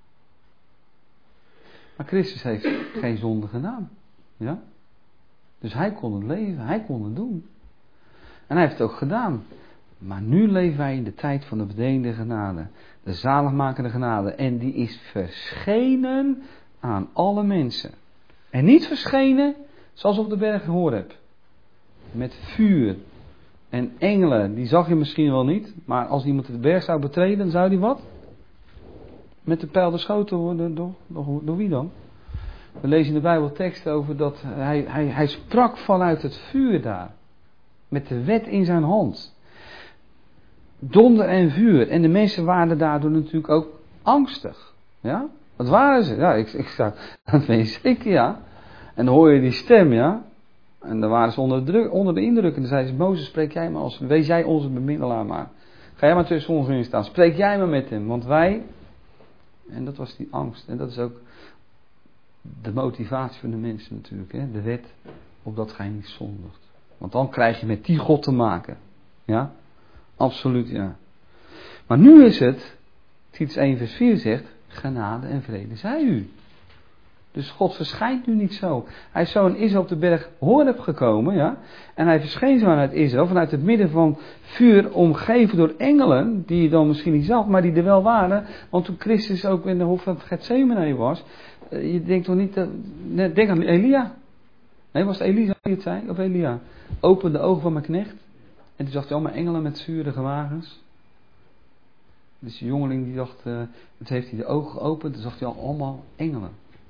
Maar Christus heeft geen zonde gedaan. Ja? Dus hij kon het leven, hij kon het doen. En hij heeft het ook gedaan. Maar nu leven wij in de tijd van de bedeende genade. De zaligmakende genade. En die is verschenen aan alle mensen. En niet verschenen zoals op de berg Horeb. Met vuur en engelen. Die zag je misschien wel niet. Maar als iemand de berg zou betreden, dan zou die wat? Met de pijl geschoten worden door wie dan? We lezen in de Bijbel teksten over dat hij sprak vanuit het vuur daar. Met de wet in zijn hand. Donder en vuur. En de mensen waren daardoor natuurlijk ook angstig. Ja? Wat waren ze? Ja, ik sta. Dat weet je zeker, ja. En dan hoor je die stem, ja. En dan waren ze onder de indruk. En dan zei ze, Mozes, spreek jij maar wees jij onze bemiddelaar maar. Ga jij maar tussen ons in staan. Spreek jij maar met hem. Want wij... En dat was die angst. En dat is ook de motivatie van de mensen natuurlijk. Hè? De wet, opdat gij niet zondigt. Want dan krijg je met die God te maken. Ja? Absoluut ja. Maar nu is het, Titus 1 vers 4 zegt, genade en vrede zij u. Dus God verschijnt nu niet zo. Hij is zo in Israël op de berg Horeb gekomen, ja. En hij verscheen zo vanuit Israël, vanuit het midden van vuur, omgeven door engelen, die je dan misschien niet zag, maar die er wel waren. Want toen Christus ook in de hof van Gethsemane was, je denkt toch niet, denk aan Elia. Nee, was het Elisa die het zei? Of Elia? Open de ogen van mijn knecht. En toen zag hij allemaal engelen met vurige wagens. Dus de jongeling die dacht, toen heeft hij de ogen geopend, toen zag hij allemaal engelen.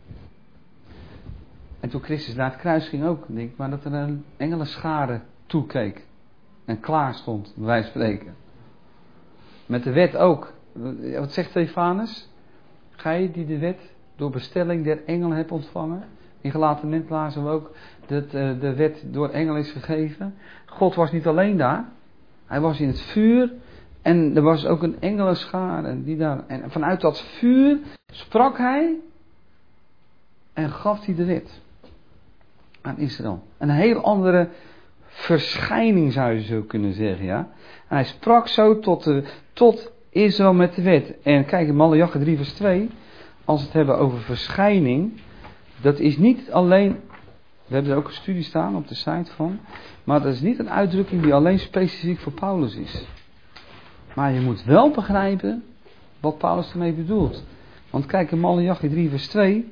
En toen Christus naar het kruis ging ook, denk ik, maar dat er een engelenschare toekeek. En klaar stond, bij wijze van spreken. Met de wet ook. Wat zegt Stefanus? Gij die de wet door bestelling der engelen hebt ontvangen. In Galaten net lazen we ook dat de wet door engelen is gegeven. God was niet alleen daar. Hij was in het vuur. En er was ook een engelenschare die daar. En vanuit dat vuur sprak hij. En gaf hij de wet aan Israël. Een heel andere verschijning zou je zo kunnen zeggen, ja. En hij sprak zo tot Israël met de wet. En kijk in Maleachi 3 vers 2. Als we het hebben over verschijning. Dat is niet alleen. We hebben er ook een studie staan op de site van. Maar dat is niet een uitdrukking die alleen specifiek voor Paulus is. Maar je moet wel begrijpen wat Paulus ermee bedoelt. Want kijk in Maleachi 3 vers 2.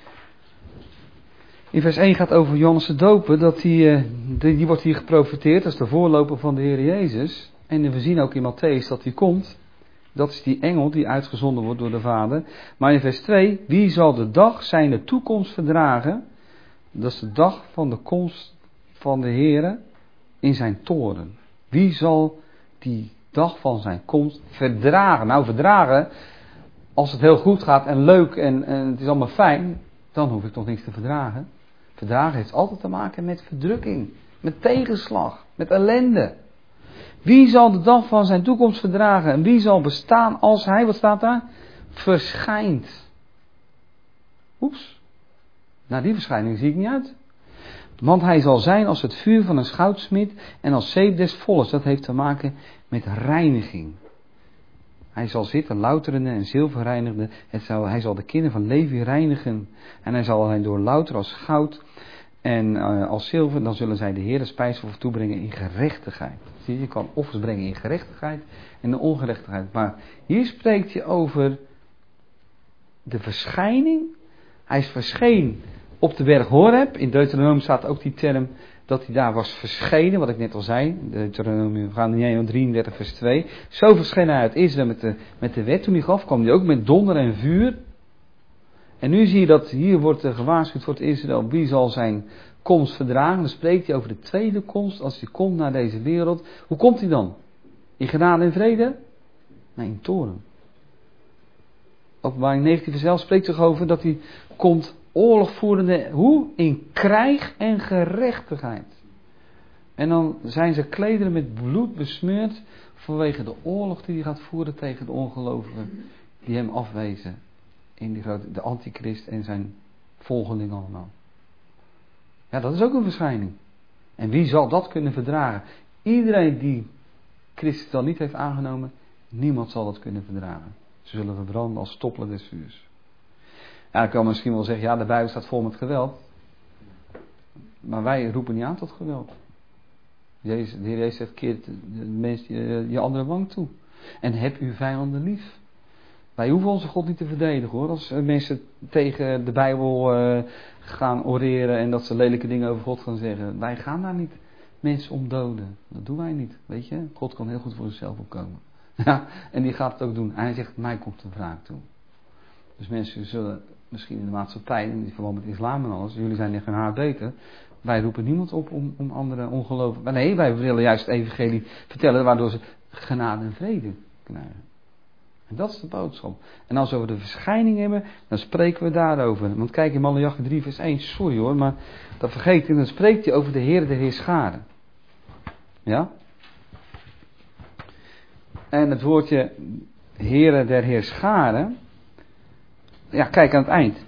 In vers 1 gaat over Johannes de Doper. Dat die wordt hier geprofeteerd. Dat is de voorloper van de Heer Jezus. En we zien ook in Matthäus dat hij komt. Dat is die engel die uitgezonden wordt door de Vader. Maar in vers 2. Wie zal de dag zijn de toekomst verdragen? Dat is de dag van de komst van de Heer in zijn toren. Wie zal die dag van zijn komst verdragen? Nou, verdragen, als het heel goed gaat en leuk en het is allemaal fijn, dan hoef ik toch niks te verdragen. Verdragen heeft altijd te maken met verdrukking, met tegenslag, met ellende. Wie zal de dag van zijn toekomst verdragen? En wie zal bestaan als hij, wat staat daar? Verschijnt. Oeps. Nou, die verschijning zie ik niet uit. Want hij zal zijn als het vuur van een schoutsmid en als zeep des volks. Dat heeft te maken met reiniging. Hij zal zitten louterende en zilverreinigende. Hij zal de kinderen van Levi reinigen. En hij zal hen door louter als goud en als zilver. Dan zullen zij de Heer de spijsoffer toebrengen in gerechtigheid. Zie je, je kan offers brengen in gerechtigheid en de ongerechtigheid. Maar hier spreekt je over de verschijning. Hij is verscheen op de berg Horeb. In Deuteronomium staat ook die term dat hij daar was verschenen, wat ik net al zei. Deuteronomium, we gaan in 33 vers 2. Zo verscheen hij uit Israël met de wet. Toen hij gaf, kwam hij ook met donder en vuur. En nu zie je dat hier wordt gewaarschuwd voor Israël. Wie zal zijn komst verdragen? Dan spreekt hij over de tweede komst. Als hij komt naar deze wereld. Hoe komt hij dan? In genade en vrede? Nee, in toorn. Openbaring 19 vers 11 spreekt zich over dat hij komt oorlogvoerende. Hoe? In krijg en gerechtigheid. En dan zijn zijn klederen met bloed besmeurd vanwege de oorlog die hij gaat voeren tegen de ongelovigen die hem afwezen. In de antichrist en zijn volgelingen allemaal. Ja, dat is ook een verschijning. En wie zal dat kunnen verdragen? Iedereen die Christus dan niet heeft aangenomen, niemand zal dat kunnen verdragen. Ze zullen verbranden als stoppelen des vuurs. Ja, ik kan misschien wel zeggen, ja, de Bijbel staat vol met geweld. Maar wij roepen niet aan tot geweld. De Heer Jezus zegt, keert de mens je andere wang toe. En heb uw vijanden lief. Wij hoeven onze God niet te verdedigen, hoor. Als mensen tegen de Bijbel gaan oreren en dat ze lelijke dingen over God gaan zeggen. Wij gaan daar niet mensen om doden. Dat doen wij niet, weet je. God kan heel goed voor zichzelf opkomen. Ja, en die gaat het ook doen. En hij zegt, mij komt de wraak toe. Dus mensen zullen misschien in de maatschappij, in verband met islam en alles, jullie zijn echt een haar beter. Wij roepen niemand op om andere ongelovigen. Maar nee, wij willen juist het evangelie vertellen, waardoor ze genade en vrede krijgen. En dat is de boodschap. En als we over de verschijning hebben, dan spreken we daarover. Want kijk in Maleachi 3 vers 1, sorry hoor, maar dat vergeet ik. Dan spreekt hij over de Heer der Heerscharen. Ja? En het woordje Heere der Heerscharen. Ja, kijk aan het eind.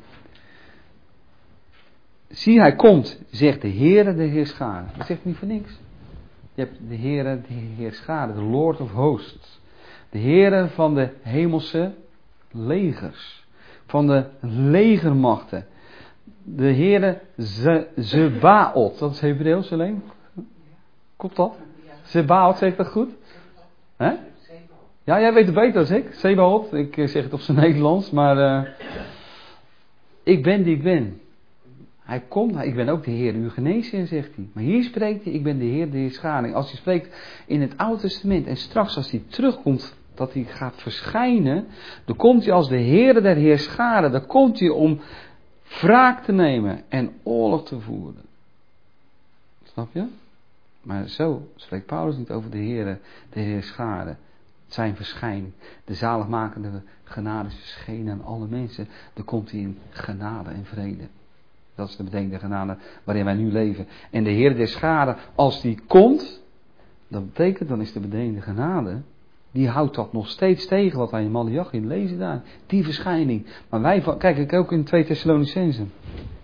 Zie, hij komt, zegt de Heere der Heerscharen. Dat zegt niet voor niks. Je hebt de Heere der Heerscharen, de Lord of Hosts. De Heere van de hemelse legers. Van de legermachten. De Heere Zebaot. Dat is Hebreeuws alleen. Klopt dat? Zebaot, zeg ik dat goed? Hè? Ja, jij weet het beter dan ik. Zebaot. Ik zeg het op zijn Nederlands. Maar ik ben die ik ben. Hij komt, ik ben ook de Heer uw geneesheer, zegt hij. Maar hier spreekt hij, ik ben de Heer de Heerscharing. Als hij spreekt in het Oude Testament en straks als hij terugkomt, dat hij gaat verschijnen, dan komt hij als de Heer der Heerscharen. Dan komt hij om wraak te nemen en oorlog te voeren. Snap je? Maar zo spreekt Paulus niet over de Heer de Heerscharen. Zijn verschijning. De zaligmakende genade is verschenen aan alle mensen. Dan komt hij in genade en vrede. Dat is de bedenkende genade waarin wij nu leven. En de Heer der Scharen, als die komt, dat betekent, dan is de bedenkende genade, die houdt dat nog steeds tegen, wat wij in Maleachi lezen daar. Die verschijning. Maar wij, kijk ik ook in 2 Thessalonicenzen.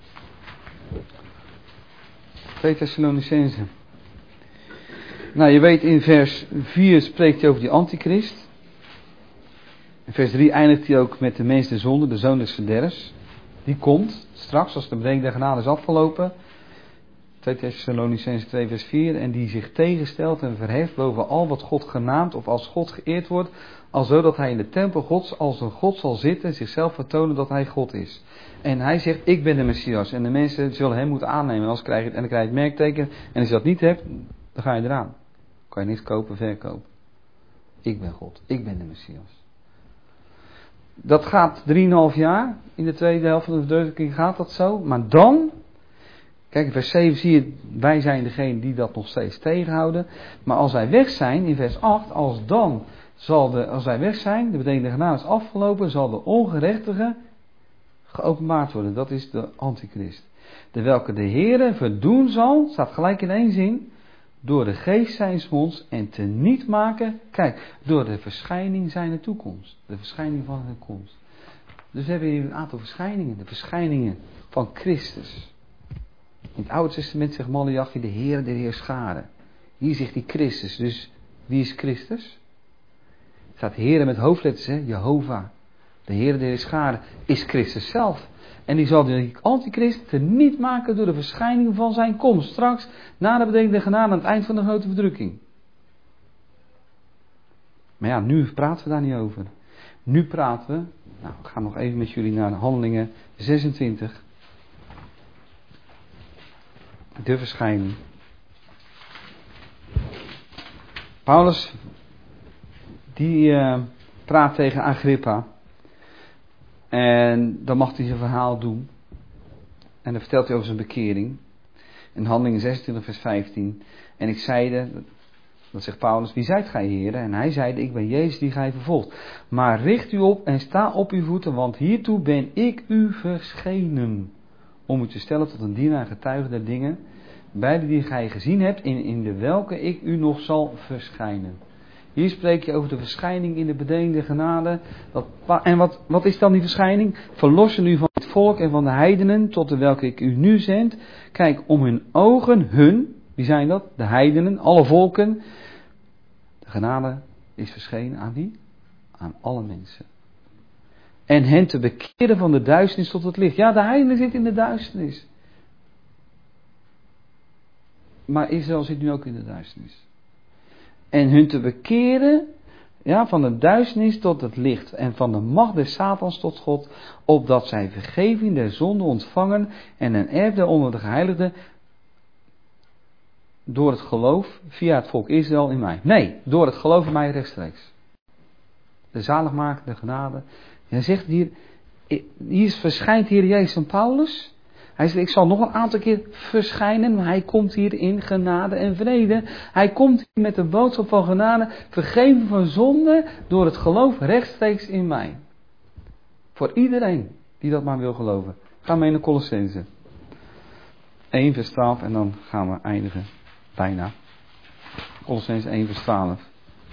2 Thessalonicenzen. Nou, je weet in vers 4 spreekt hij over die antichrist. In vers 3 eindigt hij ook met de mens der zonde, de zoon des verderfs. Die komt straks, als de bedenkende genade is afgelopen. 2 Thessalonicenzen 2 vers 4. En die zich tegenstelt en verheft boven al wat God genaamd of als God geëerd wordt. Alzo dat hij in de tempel Gods als een God zal zitten en zichzelf vertonen dat hij God is. En hij zegt, ik ben de Messias. En de mensen zullen hem moeten aannemen. En dan krijg je het merkteken. En als je dat niet hebt, dan ga je eraan. Kan je niks kopen, verkopen. Ik ben God. Ik ben de Messias. Dat gaat 3,5 jaar. In de tweede helft van de verdrukking gaat dat zo. Maar dan, kijk in vers 7 zie je, wij zijn degene die dat nog steeds tegenhouden. Maar als wij weg zijn, in vers 8, als wij weg zijn, de bedenkende genade is afgelopen, zal de ongerechtige geopenbaard worden. Dat is de antichrist. De welke de Heere verdoen zal, staat gelijk in één zin, door de geest zijns monds en te niet maken, kijk, door de verschijning zijner toekomst. De verschijning van zijn komst. Dus we hebben hier een aantal verschijningen. De verschijningen van Christus. In het Oude Testament zegt Maleachi de Heer der Heerscharen. Hier zegt hij Christus. Dus wie is Christus? Het staat Heer met hoofdletters, hè? Jehovah. De Heer der Heerscharen is Christus zelf. En die zal de antichrist niet maken door de verschijning van zijn komst. Straks, na de bedenkende genade, aan het eind van de grote verdrukking. Maar ja, nu praten we daar niet over. Nu praten we, nou, ik ga nog even met jullie naar Handelingen 26. De verschijning. Paulus, die praat tegen Agrippa. En dan mag hij zijn verhaal doen. En dan vertelt hij over zijn bekering. In Handelingen 26 vers 15. En ik zeide, dat zegt Paulus, wie zijt gij, heren? En hij zeide, ik ben Jezus die gij vervolgt. Maar richt u op en sta op uw voeten, want hiertoe ben ik u verschenen. Om u te stellen tot een dienaar en getuige der dingen, beide die gij gezien hebt, in de welke ik u nog zal verschijnen. Hier spreek je over de verschijning in de bedenkende genade. En wat is dan die verschijning? Verlossen u van het volk en van de heidenen, tot de welke ik u nu zend. Kijk, om hun ogen, wie zijn dat? De heidenen, alle volken. De genade is verschenen aan wie? Aan alle mensen. En hen te bekeren van de duisternis tot het licht. Ja, de heidenen zitten in de duisternis. Maar Israël zit nu ook in de duisternis. En hun te bekeren, ja, van de duisternis tot het licht. En van de macht des Satans tot God. Opdat zij vergeving der zonde ontvangen. En een erfdeel onder de geheiligden. Door het geloof via het volk Israël in mij. Nee, door het geloof in mij rechtstreeks. De zaligmakende genade. Hij zegt hier verschijnt hier Jezus aan Paulus. Hij zegt, ik zal nog een aantal keer verschijnen, maar hij komt hier in genade en vrede. Hij komt hier met de boodschap van genade, vergeven van zonde door het geloof rechtstreeks in mij. Voor iedereen die dat maar wil geloven. Ga mee naar Colossenzen 1 vers 12 en dan gaan we eindigen. Bijna. Colossenzen 1 vers 12.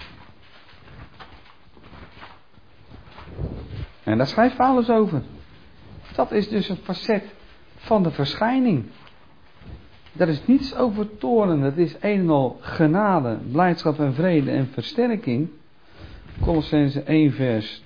En daar schrijft Paulus over. Dat is dus een facet van de verschijning. Daar is niets over toorn. Het is een en al genade, blijdschap en vrede en versterking. Colossenzen 1 vers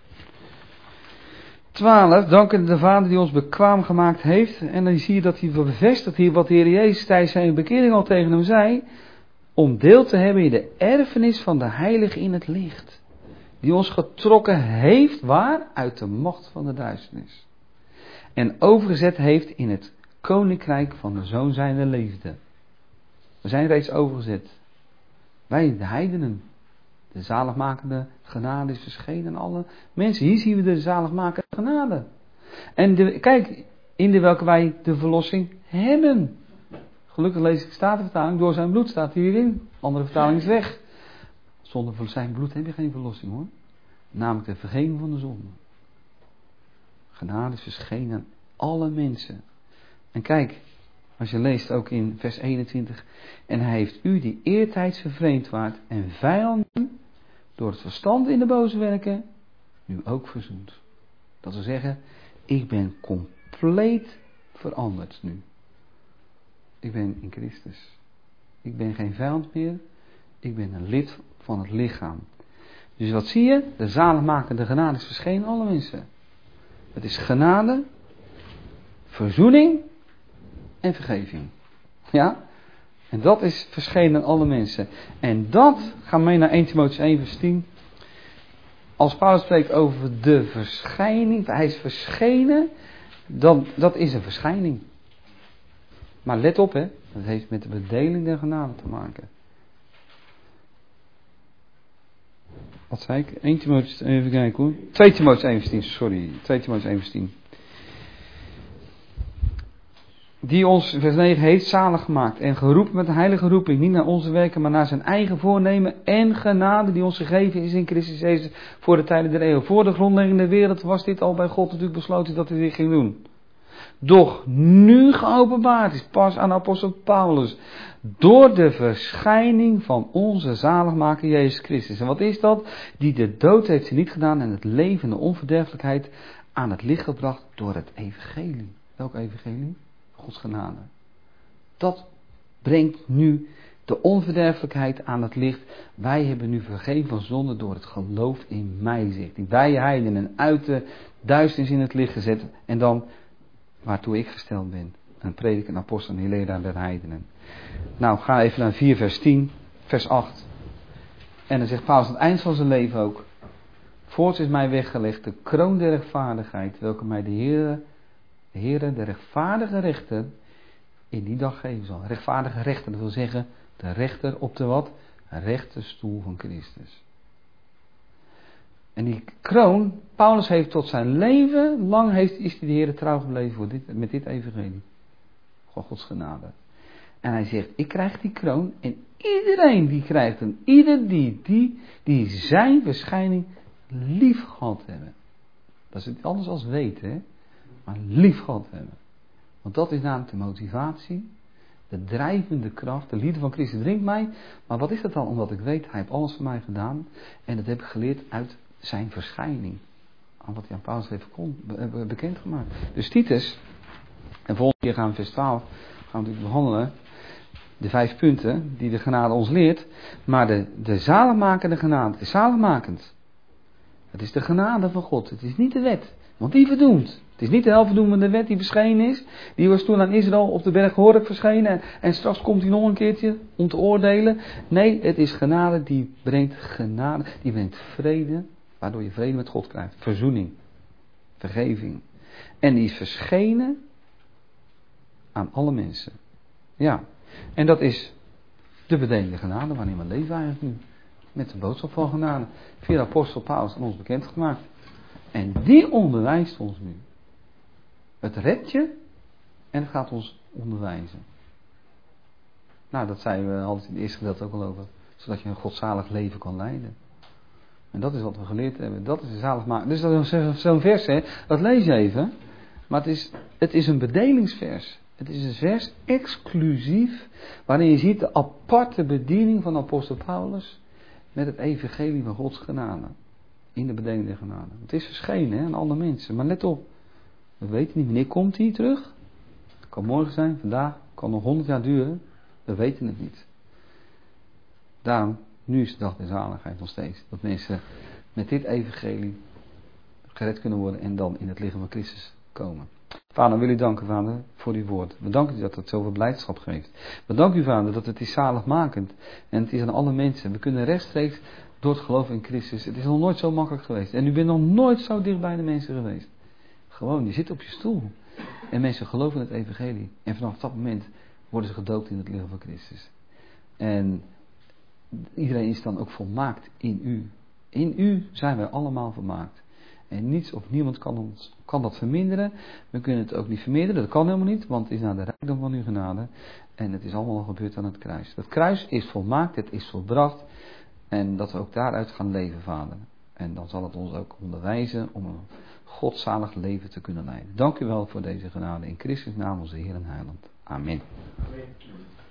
12. Danken de Vader die ons bekwaam gemaakt heeft. En dan zie je dat hij bevestigt hier wat de Heer Jezus tijdens zijn bekering al tegen hem zei. Om deel te hebben in de erfenis van de Heilige in het licht. Die ons getrokken heeft, waar? Uit de macht van de duisternis. En overgezet heeft in het koninkrijk van de Zoon zijner liefde. We zijn reeds overgezet. Wij, de heidenen. De zaligmakende genade is verschenen aan alle mensen. Hier zien we de zaligmakende genade. En kijk, in de welke wij de verlossing hebben. Gelukkig lees ik de Statenvertaling. Door zijn bloed staat hierin. Andere vertaling is weg. Zonder zijn bloed heb je geen verlossing hoor. Namelijk de vergeving van de zonde. Genade is verschenen aan alle mensen. En kijk, als je leest ook in vers 21. En hij heeft u die eertijds vervreemd waart en vijanden door het verstand in de boze werken nu ook verzoend. Dat wil zeggen, ik ben compleet veranderd nu. Ik ben in Christus. Ik ben geen vijand meer. Ik ben een lid van het lichaam. Dus wat zie je? De zaligmakende genade is verschenen alle mensen. Het is genade, verzoening en vergeving. Ja? En dat is verschenen aan alle mensen. En dat, gaan we mee naar 1 Timotheüs 1 vers 10. Als Paulus spreekt over de verschijning, hij is verschenen, dan, dat is een verschijning. Maar let op hè, dat heeft met de bedeling der genade te maken. Wat zei ik? 1 Timotheüs, even kijken hoor. 2 Timotheüs 1 vers 10, sorry. 2 Timotheüs 1 vers 10. Die ons, vers 9, heeft zalig gemaakt en geroepen met de heilige roeping. Niet naar onze werken, maar naar zijn eigen voornemen en genade die ons gegeven is in Christus Jezus voor de tijden der eeuw. Voor de grondlegging der wereld was dit al bij God natuurlijk besloten dat hij dit ging doen. Doch nu geopenbaard is pas aan apostel Paulus door de verschijning van onze zaligmaker Jezus Christus. En wat is dat? Die de dood heeft hij niet gedaan en het leven en de onverderfelijkheid aan het licht gebracht door het evangelie. Welk evangelie? Gods genade. Dat brengt nu de onverderfelijkheid aan het licht. Wij hebben nu vergeven van zonde door het geloof in mij, zegt hij. Wij heidenen uit de duisternis in het licht gezet. En dan waartoe ik gesteld ben. Een prediker, een apostel en een leraar der heidenen. Nou, ga even naar 4 vers 10, vers 8. En dan zegt Paulus aan het eind van zijn leven ook. Voorts is mij weggelegd de kroon der rechtvaardigheid, welke mij de Heere, de rechtvaardige rechter, in die dag geven zal. Rechtvaardige rechter, dat wil zeggen, de rechter op de wat? Rechterstoel van Christus. En die kroon, Paulus heeft tot zijn leven lang is hij de Heere trouw gebleven met dit evangelie. Gods genade. En hij zegt, ik krijg die kroon en iedereen die krijgt hem. Ieder die zijn verschijning lief gehad hebben. Dat is het anders als weten, hè. Maar lief gehad hebben. Want dat is namelijk de motivatie. De drijvende kracht. De liefde van Christus dringt mij. Maar wat is dat dan? Omdat ik weet, hij heeft alles voor mij gedaan. En dat heb ik geleerd uit zijn verschijning. Aan wat hij aan Paulus heeft bekendgemaakt. Dus Titus. En volgende keer gaan we vers 12. Gaan we natuurlijk behandelen. De 5 punten die de genade ons leert. Maar de zaligmakende genade. Het is zaligmakend. Het is de genade van God. Het is niet de wet. Want die verdoemt. Het is niet de helverdoemende wet die verschenen is. Die was toen aan Israël op de berg Horeb verschenen. En straks komt hij nog een keertje om te oordelen. Nee, het is genade die brengt genade. Die brengt vrede. Waardoor je vrede met God krijgt. Verzoening. Vergeving. En die is verschenen aan alle mensen. Ja. En dat is de bedeelde genade waarin we leven eigenlijk nu. Met de boodschap van genade. Via de apostel Paulus aan ons bekendgemaakt. En die onderwijst ons nu. Het redt je En het gaat ons onderwijzen. Nou, dat zeiden we altijd in het eerste gedeelte ook al over. Zodat je een godzalig leven kan leiden. En dat is wat we geleerd hebben. Dat is de zaligmaking. Dus dat is zo'n vers, hè. Dat lees je even. Maar het is een bedelingsvers. Het is een vers exclusief. Waarin je ziet de aparte bediening van apostel Paulus. Met het evangelie van Gods genade. In de bedeling der genade. Het is verschenen, hè, aan alle mensen. Maar let op. We weten niet wanneer komt hij terug. Het kan morgen zijn, vandaag. Kan nog 100 jaar duren. We weten het niet. Daarom, nu is de dag der zaligheid nog steeds. Dat mensen met dit evangelie gered kunnen worden en dan in het lichaam van Christus komen. Vader, wil u danken, Vader, voor uw woord. We danken u dat het zoveel blijdschap geeft. We danken u, Vader, dat het is zaligmakend. En het is aan alle mensen. We kunnen rechtstreeks door het geloof in Christus. Het is nog nooit zo makkelijk geweest. En u bent nog nooit zo dicht bij de mensen geweest. Gewoon, je zit op je stoel. En mensen geloven in het evangelie. En vanaf dat moment worden ze gedoopt in het lichaam van Christus. En iedereen is dan ook volmaakt in u. In u zijn wij allemaal volmaakt. En niets of niemand kan dat verminderen. We kunnen het ook niet verminderen. Dat kan helemaal niet. Want het is naar de rijkdom van uw genade. En het is allemaal al gebeurd aan het kruis. Dat kruis is volmaakt. Het is volbracht. En dat we ook daaruit gaan leven, Vader. En dan zal het ons ook onderwijzen om een godzalig leven te kunnen leiden. Dank u wel voor deze genade. In Christus naam onze Heer en Heiland. Amen. Amen.